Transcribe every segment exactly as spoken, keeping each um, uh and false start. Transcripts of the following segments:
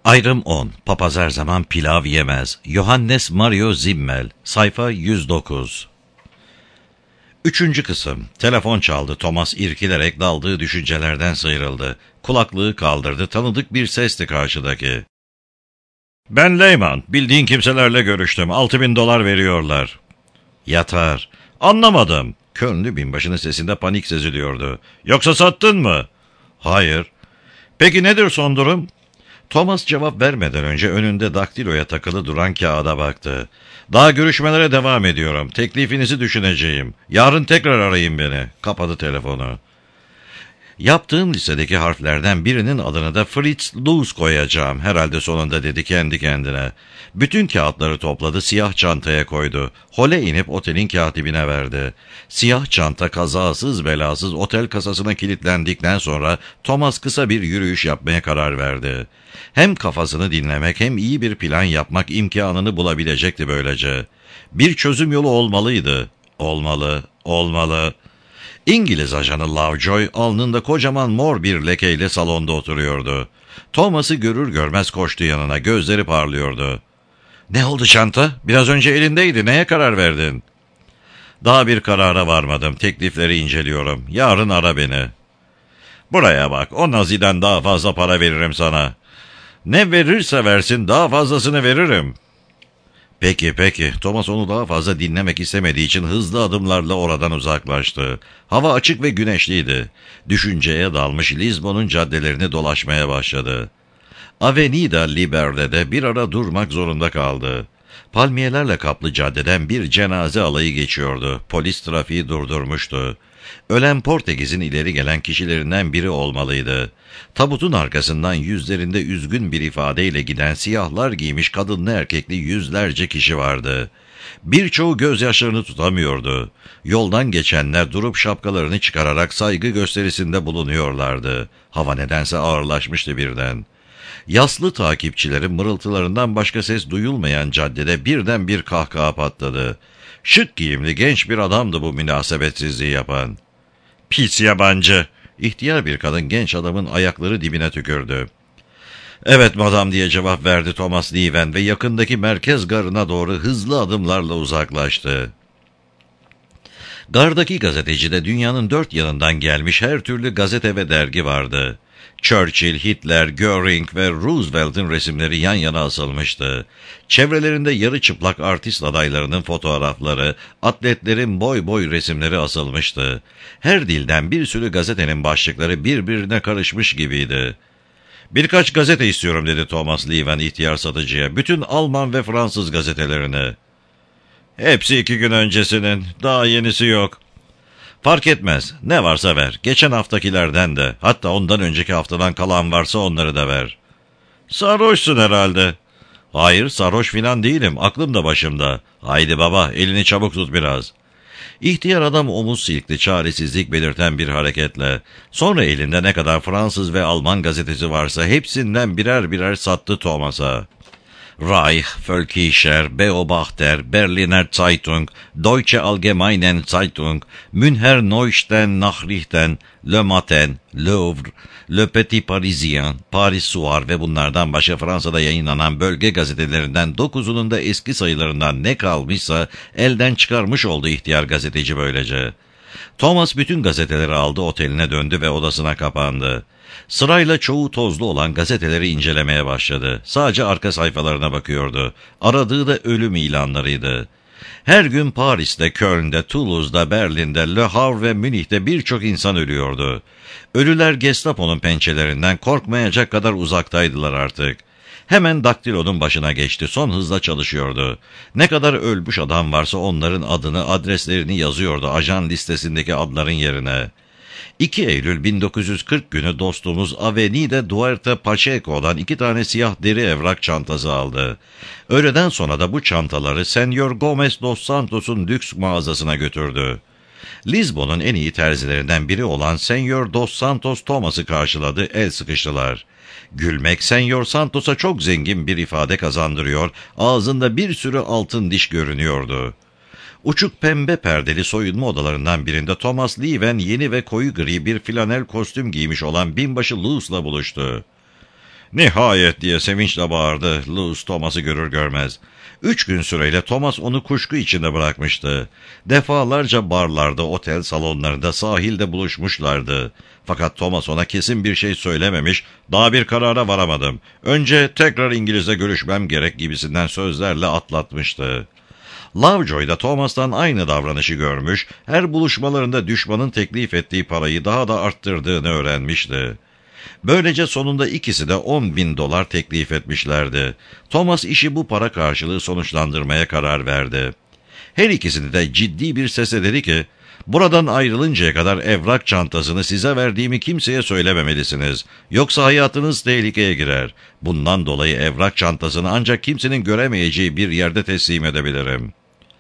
Ayrım on. Papaz her zaman pilav yemez. Johannes Mario Zimmel. Sayfa yüz dokuz. Üçüncü kısım. Telefon çaldı. Thomas irkilerek daldığı düşüncelerden sıyrıldı. Kulaklığı kaldırdı. Tanıdık bir sesti karşıdaki. Ben Lehman. Bildiğin kimselerle görüştüm. Altı bin dolar veriyorlar. Yatar. Anlamadım. Könlü binbaşının sesinde panik seziliyordu. Yoksa sattın mı? Hayır. Peki nedir son durum? Thomas cevap vermeden önce önünde daktiloya takılı duran kağıda baktı. Daha görüşmelere devam ediyorum. Teklifinizi düşüneceğim. Yarın tekrar arayın beni. Kapadı telefonu. Yaptığım listedeki harflerden birinin adını da Fritz Luz koyacağım. Herhalde sonunda dedi kendi kendine. Bütün kağıtları topladı, siyah çantaya koydu. Hole inip otelin katibine verdi. Siyah çanta kazasız belasız otel kasasına kilitlendikten sonra Thomas kısa bir yürüyüş yapmaya karar verdi. Hem kafasını dinlemek hem iyi bir plan yapmak imkanını bulabilecekti böylece. Bir çözüm yolu olmalıydı. Olmalı, olmalı. İngiliz ajanı Lovejoy alnında kocaman mor bir lekeyle salonda oturuyordu. Thomas'ı görür görmez koştu yanına, gözleri parlıyordu. ''Ne oldu çanta? Biraz önce elindeydi, neye karar verdin?'' ''Daha bir karara varmadım, teklifleri inceliyorum. Yarın ara beni.'' ''Buraya bak, o Nazi'den daha fazla para veririm sana.'' ''Ne verirse versin, daha fazlasını veririm.'' Peki peki. Thomas onu daha fazla dinlemek istemediği için hızlı adımlarla oradan uzaklaştı. Hava açık ve güneşliydi. Düşünceye dalmış Lizbon'un caddelerini dolaşmaya başladı. Avenida Liberde'de bir ara durmak zorunda kaldı. Palmiyelerle kaplı caddeden bir cenaze alayı geçiyordu. Polis trafiği durdurmuştu. Ölen Portekiz'in ileri gelen kişilerinden biri olmalıydı. Tabutun arkasından yüzlerinde üzgün bir ifadeyle giden siyahlar giymiş kadınlı erkekli yüzlerce kişi vardı. Birçoğu gözyaşlarını tutamıyordu. Yoldan geçenler durup şapkalarını çıkararak saygı gösterisinde bulunuyorlardı. Hava nedense ağırlaşmıştı birden. Yaslı takipçilerin mırıltılarından başka ses duyulmayan caddede birden bir kahkaha patladı. Şık giyimli genç bir adamdı bu münasebetsizliği yapan. ''Pis yabancı!'' İhtiyar bir kadın genç adamın ayakları dibine tükürdü. ''Evet madam'' diye cevap verdi Thomas Leven ve yakındaki merkez garına doğru hızlı adımlarla uzaklaştı. Gardaki gazetecide dünyanın dört yanından gelmiş her türlü gazete ve dergi vardı. Churchill, Hitler, Göring ve Roosevelt'in resimleri yan yana asılmıştı. Çevrelerinde yarı çıplak artist adaylarının fotoğrafları, atletlerin boy boy resimleri asılmıştı. Her dilden bir sürü gazetenin başlıkları birbirine karışmış gibiydi. ''Birkaç gazete istiyorum'' dedi Thomas Leven ihtiyar satıcıya. ''Bütün Alman ve Fransız gazetelerini.'' ''Hepsi iki gün öncesinin, daha yenisi yok.'' ''Fark etmez. Ne varsa ver. Geçen haftakilerden de. Hatta ondan önceki haftadan kalan varsa onları da ver.'' ''Sarhoşsun herhalde.'' ''Hayır, sarhoş filan değilim. Aklım da başımda. Haydi baba, elini çabuk tut biraz.'' İhtiyar adam omuz silkti çaresizlik belirten bir hareketle. Sonra elinde ne kadar Fransız ve Alman gazetesi varsa hepsinden birer birer sattı Thomas'a. Reich, Völkischer, Beobachter, Berliner Zeitung, Deutsche Allgemeine Zeitung, Münher Neuesten Nachrichten, Le Matin, L'Oeuvre, Le Petit Parisien, Paris Soir ve bunlardan başka Fransa'da yayınlanan bölge gazetelerinden dokuzunun da eski sayılarından ne kalmışsa elden çıkarmış oldu ihtiyar gazeteci böylece. Thomas bütün gazeteleri aldı, oteline döndü ve odasına kapandı. Sırayla çoğu tozlu olan gazeteleri incelemeye başladı. Sadece arka sayfalarına bakıyordu. Aradığı da ölüm ilanlarıydı. Her gün Paris'te, Köln'de, Toulouse'da, Berlin'de, Le Havre ve Münih'te birçok insan ölüyordu. Ölüler Gestapo'nun pençelerinden korkmayacak kadar uzaktaydılar artık. Hemen daktilonun başına geçti. Son hızla çalışıyordu. Ne kadar ölmüş adam varsa onların adını, adreslerini yazıyordu ajan listesindeki adların yerine. iki Eylül bin dokuz yüz kırk günü dostumuz Avenida Duarte Pacheco'dan iki tane siyah deri evrak çantası aldı. Öğleden sonra da bu çantaları Senyor Gomez dos Santos'un lüks mağazasına götürdü. Lizbon'un en iyi terzilerinden biri olan Senyor dos Santos Thomas'ı karşıladı, el sıkıştılar. Gülmek Senyor Santos'a çok zengin bir ifade kazandırıyor, ağzında bir sürü altın diş görünüyordu. Uçuk pembe perdeli soyunma odalarından birinde Thomas Leven yeni ve koyu gri bir flanel kostüm giymiş olan binbaşı Lewis'la buluştu. "Nihayet!" diye sevinçle bağırdı Louis Thomas'ı görür görmez. Üç gün süreyle Thomas onu kuşku içinde bırakmıştı. Defalarca barlarda, otel salonlarında, sahilde buluşmuşlardı. Fakat Thomas ona kesin bir şey söylememiş, "Daha bir karara varamadım. Önce tekrar İngiliz'le görüşmem gerek" gibisinden sözlerle atlatmıştı. Lovejoy da Thomas'tan aynı davranışı görmüş, her buluşmalarında düşmanın teklif ettiği parayı daha da arttırdığını öğrenmişti. Böylece sonunda ikisi de on bin dolar teklif etmişlerdi. Thomas işi bu para karşılığı sonuçlandırmaya karar verdi. Her ikisini de ciddi bir sesle dedi ki, "Buradan ayrılıncaya kadar evrak çantasını size verdiğimi kimseye söylememelisiniz. Yoksa hayatınız tehlikeye girer. Bundan dolayı evrak çantasını ancak kimsenin göremeyeceği bir yerde teslim edebilirim."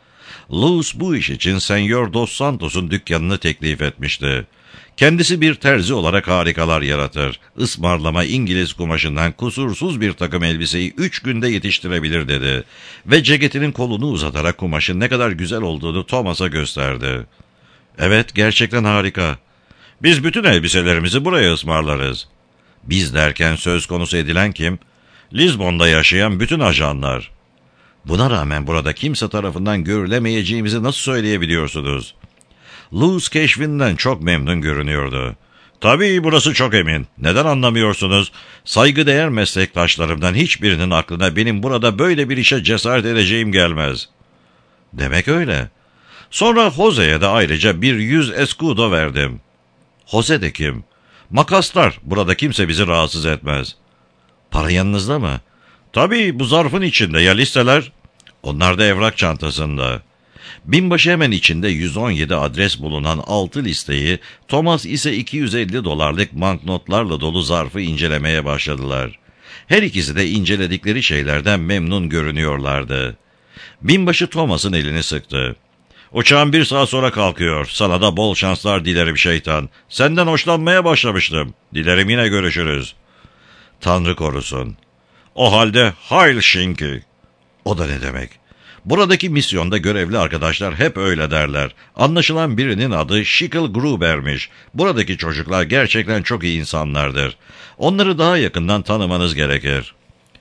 Louis bu iş için Senyor Dos Santos'un dükkanını teklif etmişti. Kendisi bir terzi olarak harikalar yaratır. Ismarlama İngiliz kumaşından kusursuz bir takım elbiseyi üç günde yetiştirebilir dedi. Ve ceketinin kolunu uzatarak kumaşın ne kadar güzel olduğunu Thomas'a gösterdi. "Evet, gerçekten harika. Biz bütün elbiselerimizi buraya ısmarlarız." Biz derken söz konusu edilen kim? Lizbon'da yaşayan bütün ajanlar. Buna rağmen burada kimse tarafından görülemeyeceğimizi nasıl söyleyebiliyorsunuz? Louis keşfinden çok memnun görünüyordu. "Tabii, burası çok emin. Neden anlamıyorsunuz? Saygıdeğer meslektaşlarımdan hiçbirinin aklına benim burada böyle bir işe cesaret edeceğim gelmez." "Demek öyle." "Sonra Jose'ye de ayrıca bir yüz escudo verdim." "Jose de kim?" "Makaslar. Burada kimse bizi rahatsız etmez." "Para yanınızda mı?" "Tabii, bu zarfın içinde. Ya listeler?" "Onlar da evrak çantasında." Binbaşı hemen içinde yüz on yedi adres bulunan altı listeyi, Thomas ise iki yüz elli dolarlık banknotlarla dolu zarfı incelemeye başladılar. Her ikisi de inceledikleri şeylerden memnun görünüyorlardı. Binbaşı Thomas'ın elini sıktı. "Uçağın bir saat sonra kalkıyor. Sana da bol şanslar dilerim şeytan. Senden hoşlanmaya başlamıştım. Dilerim yine görüşürüz." "Tanrı korusun." "O halde Heil Schinki." "O da ne demek?" "Buradaki misyonda görevli arkadaşlar hep öyle derler. Anlaşılan birinin adı Schicklgruber'miş. Buradaki çocuklar gerçekten çok iyi insanlardır. Onları daha yakından tanımanız gerekir."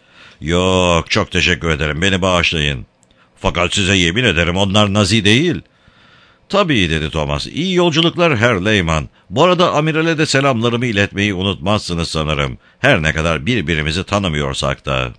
"Yok, çok teşekkür ederim. Beni bağışlayın." "Fakat size yemin ederim onlar Nazi değil." "Tabii," dedi Thomas. "İyi yolculuklar Herr Lehmann. Bu arada amirale de selamlarımı iletmeyi unutmazsınız sanırım. Her ne kadar birbirimizi tanımıyorsak da."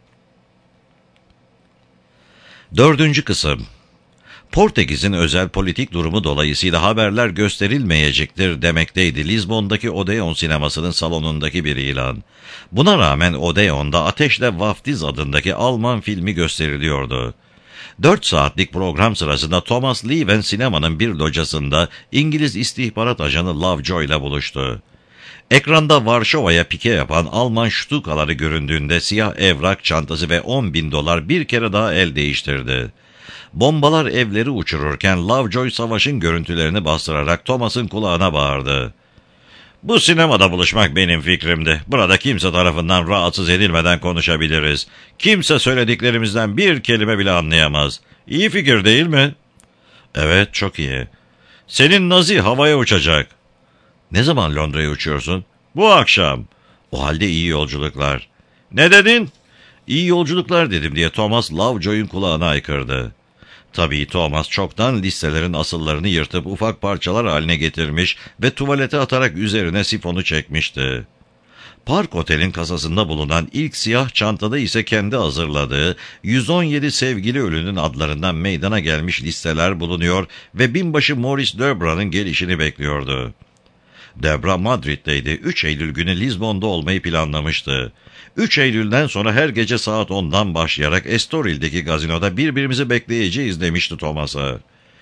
Dördüncü kısım. Portekiz'in özel politik durumu dolayısıyla haberler gösterilmeyecektir demekteydi Lizbon'daki Odeon sinemasının salonundaki bir ilan. Buna rağmen Odeon'da Ateşle Vaftiz adındaki Alman filmi gösteriliyordu. Dört saatlik program sırasında Thomas Leven sinemanın bir locasında İngiliz istihbarat ajanı Lovejoy ile buluştu. Ekranda Varşova'ya pike yapan Alman ştukaları göründüğünde siyah evrak çantası ve on bin dolar bir kere daha el değiştirdi. Bombalar evleri uçururken Lovejoy savaşın görüntülerini bastırarak Thomas'ın kulağına bağırdı. "Bu sinemada buluşmak benim fikrimdi. Burada kimse tarafından rahatsız edilmeden konuşabiliriz. Kimse söylediklerimizden bir kelime bile anlayamaz. İyi fikir değil mi?" "Evet, çok iyi." "Senin Nazi havaya uçacak." "Ne zaman Londra'ya uçuyorsun?" "Bu akşam." "O halde iyi yolculuklar." "Ne dedin?" "İyi yolculuklar dedim" diye Thomas Lovejoy'un kulağına aykırdı. Tabii Thomas çoktan listelerin asıllarını yırtıp ufak parçalar haline getirmiş ve tuvalete atarak üzerine sifonu çekmişti. Park Otel'in kasasında bulunan ilk siyah çantada ise kendi hazırladığı yüz on yedi sevgili ölünün adlarından meydana gelmiş listeler bulunuyor ve binbaşı Maurice Debra'nın gelişini bekliyordu. Debra Madrid'deydi. üç Eylül günü Lizbon'da olmayı planlamıştı. üç Eylül'den sonra her gece saat ondan başlayarak Estoril'deki gazinoda birbirimizi bekleyeceğiz demişti Thomas'a.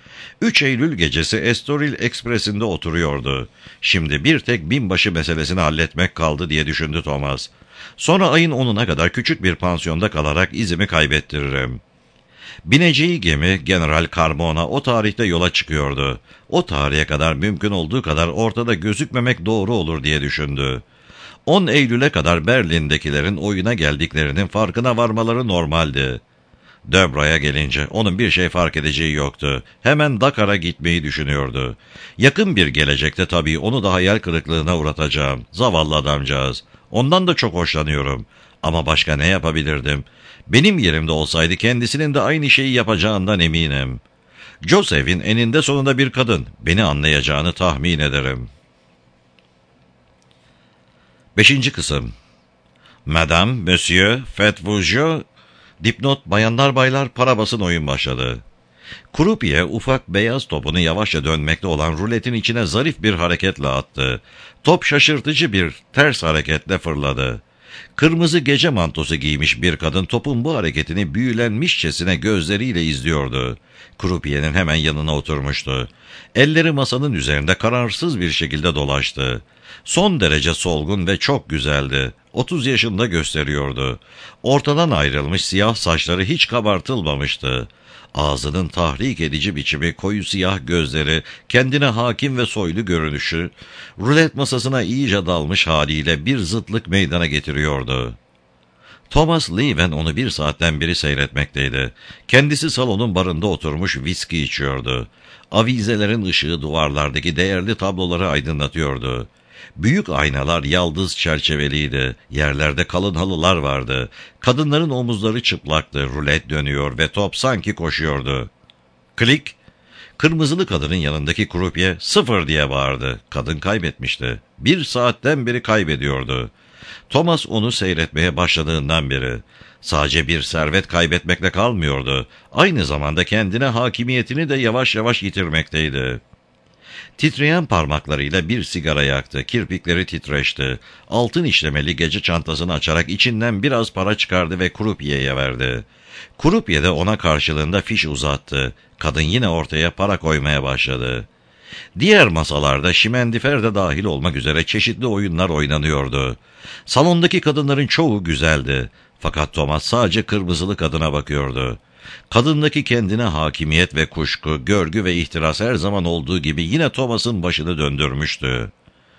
üç Eylül gecesi Estoril Ekspresi'nde oturuyordu. Şimdi bir tek binbaşı meselesini halletmek kaldı diye düşündü Thomas. Sonra ayın onuna kadar küçük bir pansiyonda kalarak izimi kaybettiririm. Bineceği gemi General Carmona o tarihte yola çıkıyordu. O tarihe kadar mümkün olduğu kadar ortada gözükmemek doğru olur diye düşündü. on Eylül'e kadar Berlin'dekilerin oyuna geldiklerinin farkına varmaları normaldi. Debra'ya gelince onun bir şey fark edeceği yoktu. Hemen Dakar'a gitmeyi düşünüyordu. Yakın bir gelecekte tabii onu da hayal kırıklığına uğratacağım. Zavallı adamcağız. Ondan da çok hoşlanıyorum. Ama başka ne yapabilirdim? Benim yerimde olsaydı kendisinin de aynı şeyi yapacağından eminim. Joseph'in eninde sonunda bir kadın. Beni anlayacağını tahmin ederim. Beşinci kısım. Madame, Monsieur, faites vous jeu. Dipnot, bayanlar baylar, para basın oyun başladı. Croupier ufak beyaz topunu yavaşça dönmekte olan ruletin içine zarif bir hareketle attı. Top şaşırtıcı bir ters hareketle fırladı. Kırmızı gece mantosu giymiş bir kadın topun bu hareketini büyülenmişçesine gözleriyle izliyordu. Croupier'in hemen yanına oturmuştu. Elleri masanın üzerinde kararsız bir şekilde dolaştı. Son derece solgun ve çok güzeldi. Otuz yaşında gösteriyordu. Ortadan ayrılmış siyah saçları hiç kabartılmamıştı. Ağzının tahrik edici biçimi, koyu siyah gözleri, kendine hakim ve soylu görünüşü, rulet masasına iyice dalmış haliyle bir zıtlık meydana getiriyordu. Thomas Leven onu bir saatten beri seyretmekteydi. Kendisi salonun barında oturmuş viski içiyordu. Avizelerin ışığı duvarlardaki değerli tabloları aydınlatıyordu. Büyük aynalar yaldız çerçeveliydi. Yerlerde kalın halılar vardı. Kadınların omuzları çıplaktı. Rulet dönüyor ve top sanki koşuyordu. Klik! Kırmızılı kadının yanındaki croupier sıfır diye bağırdı. Kadın kaybetmişti. Bir saatten beri kaybediyordu. Thomas onu seyretmeye başladığından beri sadece bir servet kaybetmekle kalmıyordu. Aynı zamanda kendine hakimiyetini de yavaş yavaş yitirmekteydi. Titreyen parmaklarıyla bir sigara yaktı. Kirpikleri titreşti. Altın işlemeli gece çantasını açarak içinden biraz para çıkardı ve Croupier'e verdi. Croupier de ona karşılığında fiş uzattı. Kadın yine ortaya para koymaya başladı. Diğer masalarda şimendifer de dahil olmak üzere çeşitli oyunlar oynanıyordu. Salondaki kadınların çoğu güzeldi. Fakat Thomas sadece kırmızılı kadına bakıyordu. Kadındaki kendine hakimiyet ve kuşku, görgü ve ihtiras her zaman olduğu gibi yine Thomas'ın başını döndürmüştü.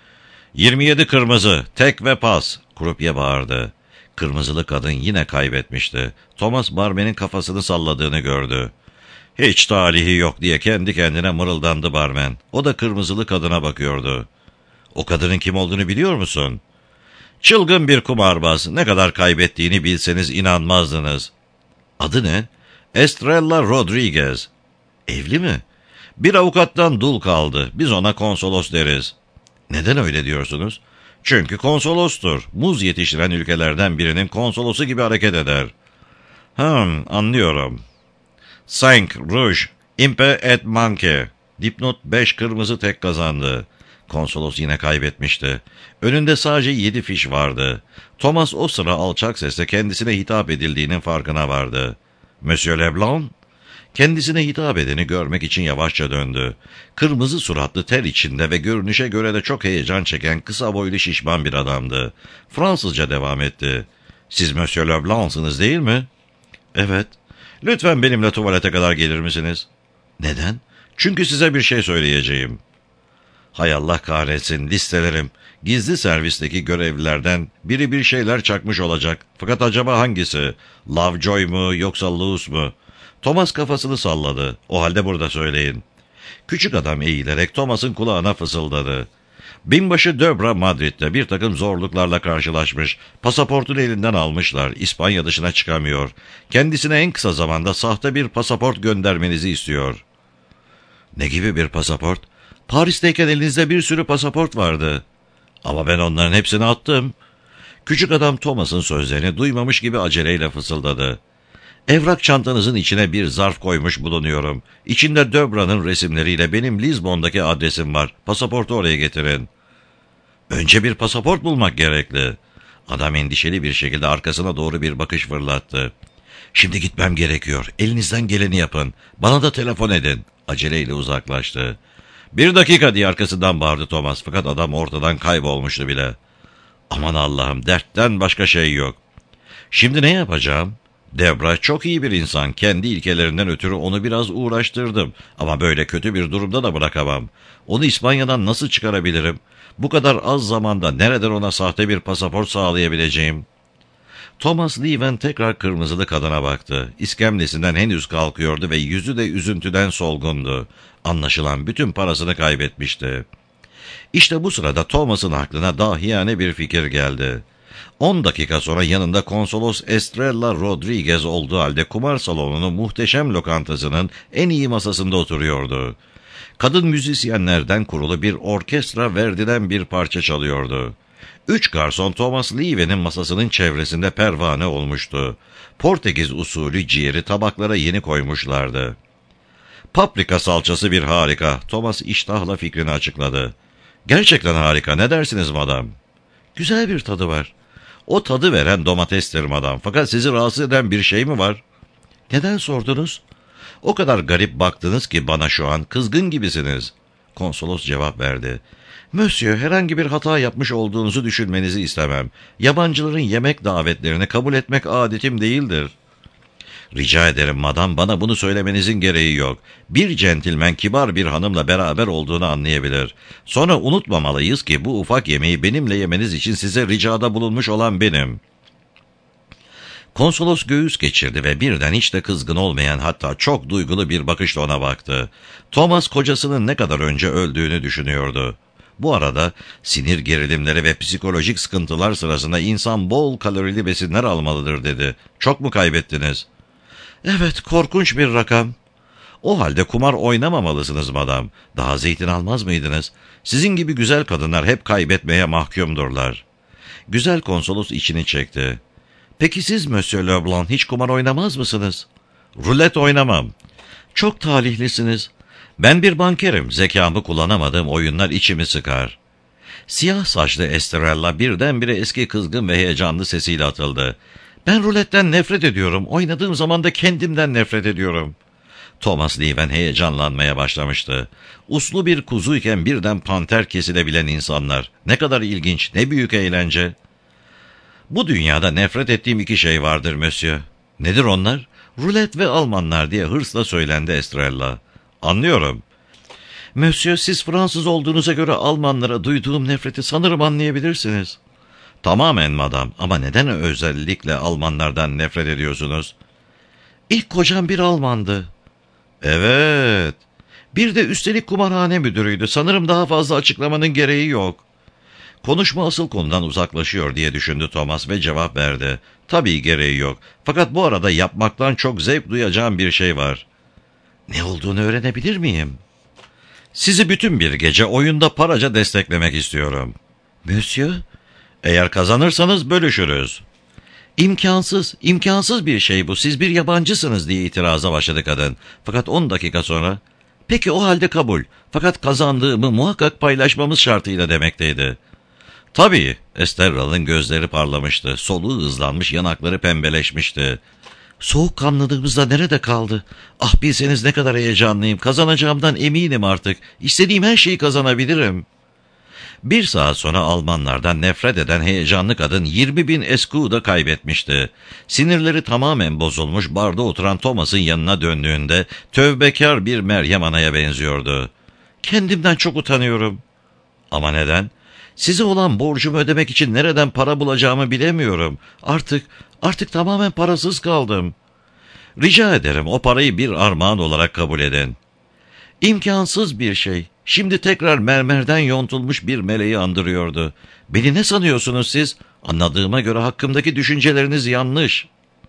yirmi yedi kırmızı, tek ve pas, Croupier bağırdı. Kırmızılı kadın yine kaybetmişti. Thomas barmenin kafasını salladığını gördü. Hiç talihi yok diye kendi kendine mırıldandı barmen. O da kırmızılı kadına bakıyordu. O kadının kim olduğunu biliyor musun? Çılgın bir kumarbaz. Ne kadar kaybettiğini bilseniz inanmazdınız. Adı ne? Estrella Rodriguez. Evli mi? Bir avukattan dul kaldı. Biz ona konsolos deriz. Neden öyle diyorsunuz? Çünkü konsolostur. Muz yetiştiren ülkelerden birinin konsolosu gibi hareket eder. Hmm, anlıyorum. Cinq rouge, impe et manque. Dipnot beş kırmızı tek kazandı. Konsolos yine kaybetmişti. Önünde sadece yedi fiş vardı. Thomas o sıra alçak sesle kendisine hitap edildiğinin farkına vardı. Monsieur Leblanc? Kendisine hitap edeni görmek için yavaşça döndü. Kırmızı suratlı, ter içinde ve görünüşe göre de çok heyecan çeken kısa boylu şişman bir adamdı. Fransızca devam etti. Siz Monsieur Leblanc'sınız değil mi? Evet. Lütfen benimle tuvalete kadar gelir misiniz? Neden? Çünkü size bir şey söyleyeceğim. Hay Allah kahretsin, listelerim. Gizli servisteki görevlilerden biri bir şeyler çakmış olacak. Fakat acaba hangisi? Lovejoy mu yoksa Lewis mu? Thomas kafasını salladı. O halde burada söyleyin. Küçük adam eğilerek Thomas'ın kulağına fısıldadı. Binbaşı Debra Madrid'de bir takım zorluklarla karşılaşmış. Pasaportunu elinden almışlar. İspanya dışına çıkamıyor. Kendisine en kısa zamanda sahte bir pasaport göndermenizi istiyor. Ne gibi bir pasaport? Paris'teyken elinizde bir sürü pasaport vardı. Ama ben onların hepsini attım. Küçük adam Thomas'ın sözlerini duymamış gibi aceleyle fısıldadı. Evrak çantanızın içine bir zarf koymuş bulunuyorum. İçinde Debra'nın resimleriyle benim Lizbon'daki adresim var. Pasaportu oraya getirin. Önce bir pasaport bulmak gerekli. Adam endişeli bir şekilde arkasına doğru bir bakış fırlattı. Şimdi gitmem gerekiyor. Elinizden geleni yapın. Bana da telefon edin. Aceleyle uzaklaştı. Bir dakika diye arkasından bağırdı Thomas. Fakat adam ortadan kaybolmuştu bile. Aman Allah'ım, dertten başka şey yok. Şimdi ne yapacağım? Debra çok iyi bir insan. Kendi ilkelerinden ötürü onu biraz uğraştırdım. Ama böyle kötü bir durumda da bırakamam. Onu İspanya'dan nasıl çıkarabilirim? Bu kadar az zamanda nereden ona sahte bir pasaport sağlayabileceğim? Thomas Leven tekrar kırmızılı kadına baktı. İskemlesinden henüz kalkıyordu ve yüzü de üzüntüden solgundu. Anlaşılan bütün parasını kaybetmişti. İşte bu sırada Thomas'ın aklına dahiyane bir fikir geldi. On dakika sonra yanında konsolos Estrella Rodriguez olduğu halde kumar salonunun muhteşem lokantasının en iyi masasında oturuyordu. Kadın müzisyenlerden kurulu bir orkestra Verdi'den bir parça çalıyordu. Üç garson Thomas Leven'in masasının çevresinde pervane olmuştu. Portekiz usulü ciğeri tabaklara yeni koymuşlardı. Paprika salçası bir harika. Thomas iştahla fikrini açıkladı. Gerçekten harika. Ne dersiniz madam? Güzel bir tadı var. O tadı veren domatestir madam. Fakat sizi rahatsız eden bir şey mi var? Neden sordunuz? O kadar garip baktınız ki bana şu an kızgın gibisiniz. Konsolos cevap verdi. Monsieur, herhangi bir hata yapmış olduğunuzu düşünmenizi istemem. Yabancıların yemek davetlerini kabul etmek adetim değildir. Rica ederim madam, bana bunu söylemenizin gereği yok. Bir centilmen kibar bir hanımla beraber olduğunu anlayabilir. Sonra unutmamalıyız ki bu ufak yemeği benimle yemeniz için size ricada bulunmuş olan benim. Konsolos göğüs geçirdi ve birden hiç de kızgın olmayan, hatta çok duygulu bir bakışla ona baktı. Thomas kocasının ne kadar önce öldüğünü düşünüyordu. Bu arada sinir gerilimleri ve psikolojik sıkıntılar sırasında insan bol kalorili besinler almalıdır dedi. Çok mu kaybettiniz? Evet, korkunç bir rakam. O halde kumar oynamamalısınız madam. Daha zeytin almaz mıydınız? Sizin gibi güzel kadınlar hep kaybetmeye mahkumdurlar. Güzel konsolos içini çekti. Peki siz Monsieur Leblanc hiç kumar oynamaz mısınız? Rulet oynamam. Çok talihlisiniz. Ben bir bankerim. Zekamı kullanamadığım oyunlar içimi sıkar. Siyah saçlı Estrella birdenbire eski kızgın ve heyecanlı sesiyle atıldı. Ben ruletten nefret ediyorum. Oynadığım zaman da kendimden nefret ediyorum. Thomas Leven heyecanlanmaya başlamıştı. Uslu bir kuzuyken birden panter kesilebilen insanlar. Ne kadar ilginç, ne büyük eğlence. Bu dünyada nefret ettiğim iki şey vardır Monsieur. Nedir onlar? Rulet ve Almanlar diye hırsla söylendi Estrella. Anlıyorum. Monsieur, siz Fransız olduğunuza göre Almanlara duyduğum nefreti sanırım anlayabilirsiniz. Tamamen madam, ama neden özellikle Almanlardan nefret ediyorsunuz? İlk kocam bir Almandı. Evet. Bir de üstelik kumarhane müdürüydü. Sanırım daha fazla açıklamanın gereği yok. Konuşma asıl konudan uzaklaşıyor diye düşündü Thomas ve cevap verdi. Tabii gereği yok. Fakat bu arada yapmaktan çok zevk duyacağım bir şey var. Ne olduğunu öğrenebilir miyim? Sizi bütün bir gece oyunda paraca desteklemek istiyorum. Monsieur? Eğer kazanırsanız bölüşürüz. İmkansız, imkansız bir şey bu. Siz bir yabancısınız diye itiraza başladı kadın. Fakat on dakika sonra, peki o halde kabul. Fakat kazandığımı muhakkak paylaşmamız şartıyla demekteydi. Tabii, Estrella'nın gözleri parlamıştı. Soluğu hızlanmış, yanakları pembeleşmişti. Soğukkanlılığımız da nerede kaldı? Ah bilseniz ne kadar heyecanlıyım. Kazanacağımdan eminim artık. İstediğim her şeyi kazanabilirim. Bir saat sonra Almanlardan nefret eden heyecanlı kadın yirmi bin eskuda kaybetmişti. Sinirleri tamamen bozulmuş barda oturan Thomas'ın yanına döndüğünde tövbekar bir Meryem Ana'ya benziyordu. Kendimden çok utanıyorum. Ama neden? Size olan borcumu ödemek için nereden para bulacağımı bilemiyorum. Artık, artık tamamen parasız kaldım. Rica ederim o parayı bir armağan olarak kabul edin. İmkansız bir şey. Şimdi tekrar mermerden yontulmuş bir meleği andırıyordu. Beni ne sanıyorsunuz siz? Anladığıma göre hakkımdaki düşünceleriniz yanlış.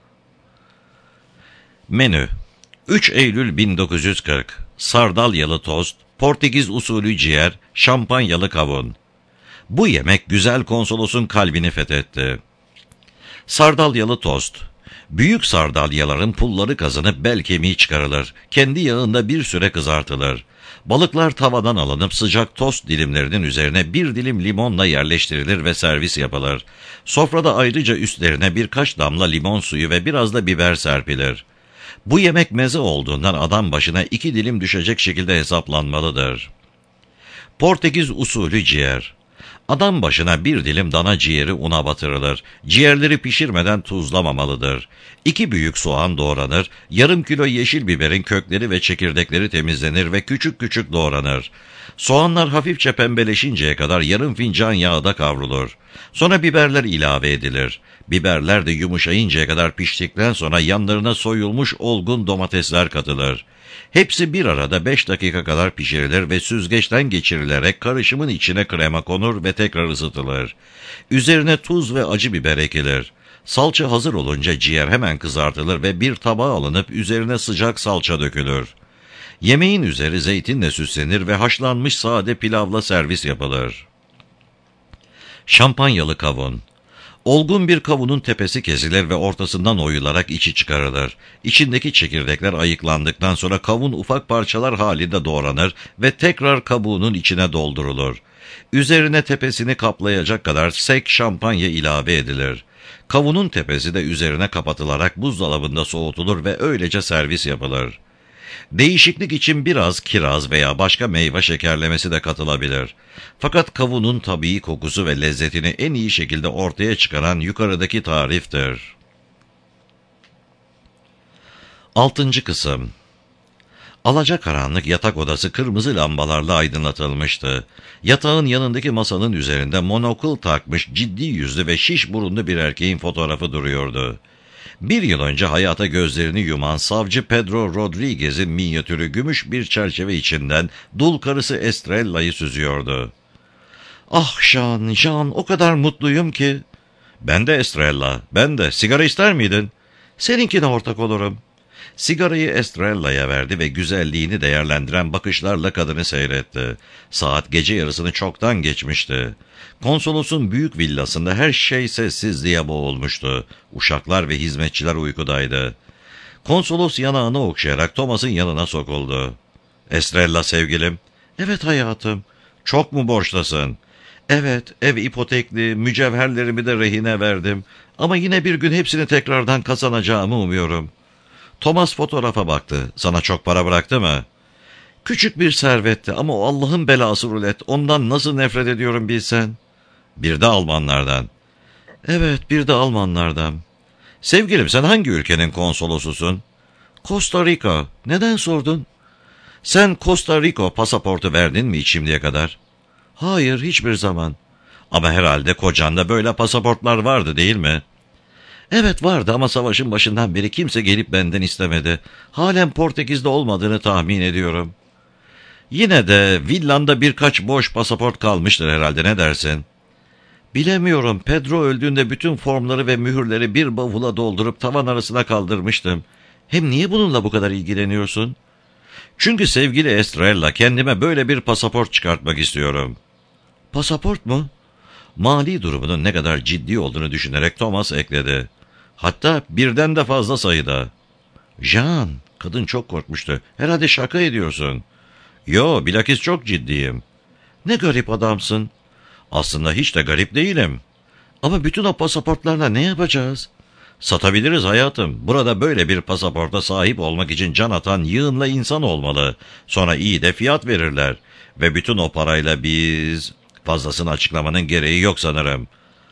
Menü: üç Eylül bin dokuz yüz kırk. Sardalyalı tost, Portekiz usulü ciğer, şampanyalı kavun. Bu yemek güzel konsolosun kalbini fethetti. Sardalyalı tost. Büyük sardalyaların pulları kazanıp bel kemiği çıkarılır. Kendi yağında bir süre kızartılır. Balıklar tavadan alınıp sıcak tost dilimlerinin üzerine bir dilim limonla yerleştirilir ve servis yapılır. Sofrada ayrıca üstlerine birkaç damla limon suyu ve biraz da biber serpilir. Bu yemek meze olduğundan adam başına iki dilim düşecek şekilde hesaplanmalıdır. Portekiz usulü ciğer. Adam başına bir dilim dana ciğeri una batırılır. Ciğerleri pişirmeden tuzlamamalıdır. İki büyük soğan doğranır, yarım kilo yeşil biberin kökleri ve çekirdekleri temizlenir ve küçük küçük doğranır. Soğanlar hafifçe pembeleşinceye kadar yarım fincan yağda kavrulur. Sonra biberler ilave edilir. Biberler de yumuşayıncaya kadar piştikten sonra yanlarına soyulmuş olgun domatesler katılır. Hepsi bir arada beş dakika kadar pişirilir ve süzgeçten geçirilerek karışımın içine krema konur ve tekrar ısıtılır. Üzerine tuz ve acı biber ekilir. Salça hazır olunca ciğer hemen kızartılır ve bir tabağa alınıp üzerine sıcak salça dökülür. Yemeğin üzeri zeytinle süslenir ve haşlanmış sade pilavla servis yapılır. Şampanyalı kavun. Olgun bir kavunun tepesi kesilir ve ortasından oyularak içi çıkarılır. İçindeki çekirdekler ayıklandıktan sonra kavun ufak parçalar halinde doğranır ve tekrar kabuğunun içine doldurulur. Üzerine tepesini kaplayacak kadar sek şampanya ilave edilir. Kavunun tepesi de üzerine kapatılarak buzdolabında soğutulur ve öylece servis yapılır. Değişiklik için biraz kiraz veya başka meyve şekerlemesi de katılabilir. Fakat kavunun tabii kokusu ve lezzetini en iyi şekilde ortaya çıkaran yukarıdaki tariftir. Altıncı kısım. Alacakaranlık yatak odası kırmızı lambalarla aydınlatılmıştı. Yatağın yanındaki masanın üzerinde monokul takmış ciddi yüzlü ve şiş burunlu bir erkeğin fotoğrafı duruyordu. Bir yıl önce hayata gözlerini yuman savcı Pedro Rodriguez'in minyatürü gümüş bir çerçeve içinden dul karısı Estrella'yı süzüyordu. "Ah Jean, Jean, o kadar mutluyum ki." "Ben de Estrella, ben de. Sigara ister miydin?" "Seninkine ortak olurum." Sigarayı Estrella'ya verdi ve güzelliğini değerlendiren bakışlarla kadını seyretti. Saat gece yarısını çoktan geçmişti. Konsolosun büyük villasında her şey sessizliğe boğulmuştu. Uşaklar ve hizmetçiler uykudaydı. Konsolos yanağını okşayarak Thomas'ın yanına sokuldu. "Estrella sevgilim." "Evet hayatım." "Çok mu borçlasın?" "Evet, ev ipotekli, mücevherlerimi de rehine verdim. Ama yine bir gün hepsini tekrardan kazanacağımı umuyorum." Thomas fotoğrafa baktı. "Sana çok para bıraktı mı?" "Küçük bir servetti ama o Allah'ın belası rulet. Ondan nasıl nefret ediyorum bilsen." "Bir de Almanlardan." "Evet, bir de Almanlardan." "Sevgilim, sen hangi ülkenin konsolosusun?" "Costa Rica." "Neden sordun?" "Sen Costa Rica pasaportu verdin mi hiç şimdiye kadar?" "Hayır, hiçbir zaman." "Ama herhalde kocanda böyle pasaportlar vardı değil mi?" "Evet vardı ama savaşın başından beri kimse gelip benden istemedi. Halen Portekiz'de olmadığını tahmin ediyorum." "Yine de villanda birkaç boş pasaport kalmıştır herhalde, ne dersin?" "Bilemiyorum. Pedro öldüğünde bütün formları ve mühürleri bir bavula doldurup tavan arasına kaldırmıştım. Hem niye bununla bu kadar ilgileniyorsun?" "Çünkü sevgili Estrella, kendime böyle bir pasaport çıkartmak istiyorum." "Pasaport mu?" Mali durumunun ne kadar ciddi olduğunu düşünerek Thomas ekledi. "Hatta birden de fazla sayıda." "Jean," kadın çok korkmuştu. "Herhalde şaka ediyorsun." "Yo, bilakis çok ciddiyim." "Ne garip adamsın." "Aslında hiç de garip değilim." "Ama bütün o pasaportlarla ne yapacağız?" "Satabiliriz hayatım. Burada böyle bir pasaporta sahip olmak için can atan yığınla insan olmalı. Sonra iyi de fiyat verirler. Ve bütün o parayla biz... Fazlasını açıklamanın gereği yok sanırım."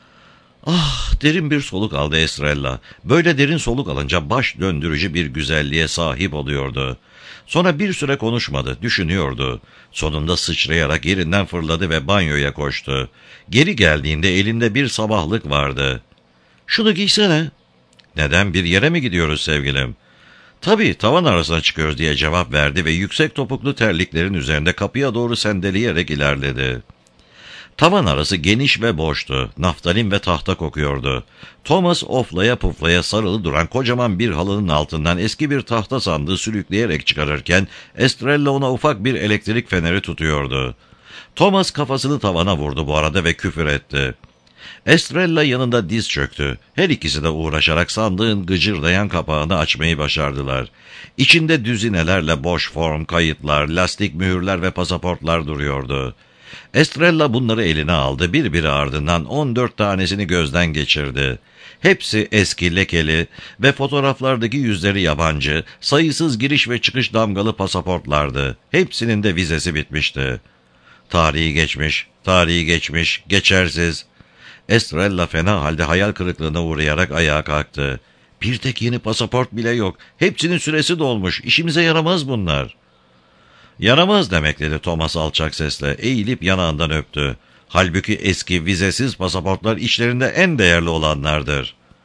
Ah, derin bir soluk aldı Estrella. Böyle derin soluk alınca baş döndürücü bir güzelliğe sahip oluyordu. Sonra bir süre konuşmadı, düşünüyordu. Sonunda sıçrayarak yerinden fırladı ve banyoya koştu. Geri geldiğinde elinde bir sabahlık vardı. "Şunu giysene." "Neden, bir yere mi gidiyoruz sevgilim?" "Tabii, tavan arasına çıkıyoruz," diye cevap verdi ve yüksek topuklu terliklerin üzerinde kapıya doğru sendeleyerek ilerledi. Tavan arası geniş ve boştu. Naftalin ve tahta kokuyordu. Thomas oflaya puflaya sarılı duran kocaman bir halının altından eski bir tahta sandığı sürükleyerek çıkarırken Estrella ona ufak bir elektrik feneri tutuyordu. Thomas kafasını tavana vurdu bu arada ve küfür etti. Estrella yanında diz çöktü. Her ikisi de uğraşarak sandığın gıcırdayan kapağını açmayı başardılar. İçinde düzinelerle boş form, kayıtlar, lastik mühürler ve pasaportlar duruyordu. Estrella bunları eline aldı, bir biri ardından on dört tanesini gözden geçirdi. Hepsi eski, lekeli ve fotoğraflardaki yüzleri yabancı, sayısız giriş ve çıkış damgalı pasaportlardı. Hepsinin de vizesi bitmişti. Tarihi geçmiş, tarihi geçmiş, geçersiz. Estrella fena halde hayal kırıklığına uğrayarak ayağa kalktı. "Bir tek yeni pasaport bile yok. Hepsinin süresi dolmuş. İşimize yaramaz bunlar." "Yaramaz demek," dedi Thomas alçak sesle. Eğilip yanağından öptü. "Halbuki eski vizesiz pasaportlar içlerinde en değerli olanlardır."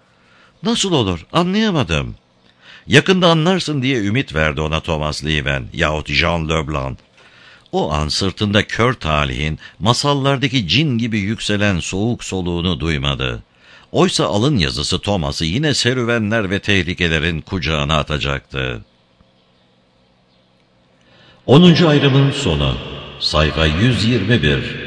Nasıl olur? Anlayamadım. Yakında anlarsın diye ümit verdi ona Thomas Leven yahut Jean Leblanc. O an sırtında kör talihin masallardaki cin gibi yükselen soğuk soluğunu duymadı. Oysa alın yazısı Thomas'ı yine serüvenler ve tehlikelerin kucağına atacaktı. onuncu ayrımın sonu. Sayfa yüz yirmi bir.